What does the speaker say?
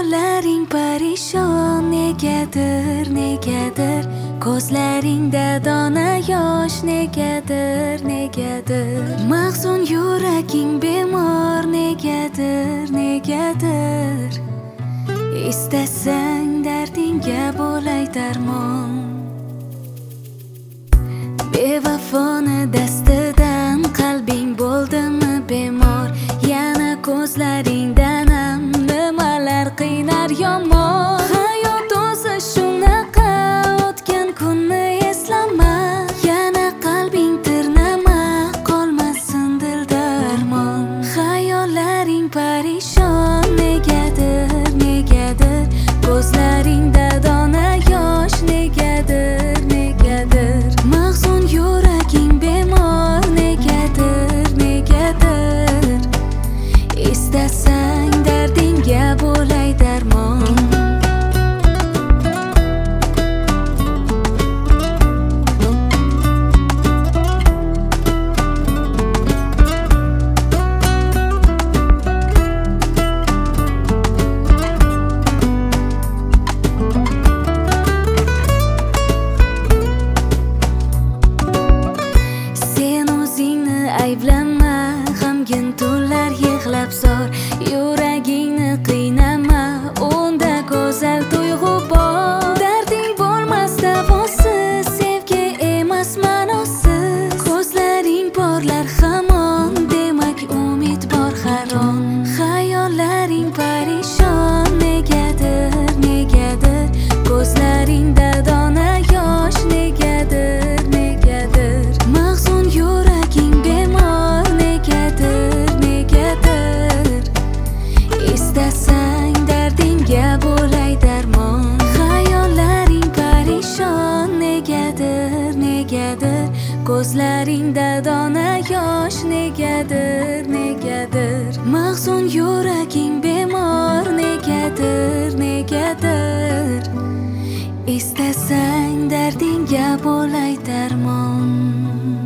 Xayollaring parishon negadir, negadir. Ko'zlaringda dona yosh negadir, negadir. Mahzun yuraging bemor negadir, negadir. Istasang dardingga bo'lay darmon. Bevafoni dastidan qalbing bo'ldimi bemor? Yana ko'zlaringdan ham nimalar qiynar yomon. Hayot o'zi shunaqa, o'tgan kunni eslama. Yana qalbing tirnama, qolmasin dilda armon. Xayollaring parishon negadir, negadir. Ko'zlaringda dona yosh negadir, negadir. Mahzun yuraging bemor negadir, negadir. Istasang dardingga bo'lay darmon. Ayblama, g'amgin tunlar yig'lab zor. Yuragingni qiynama, unda go'zal tuyg'u bor. Darding bo'lmas davosiz, sevgi emas ma'nosiz. Ko'zlaring porlar hamon, demak umid bor haron. Xayollaring parishon negadir, negadir. Ko'zlaringda dona yosh negadir, negadir. Mahzun yuraging bemor negadir, negadir. Istasang dardingga bo'lay darmon. Xayollaring parishon negadir, negadir. Ko'zlaringda dona yosh negadir, negadir. Mahzun yuraging bemor negadir, negadir. Istasang dardingga bo'lay darmon.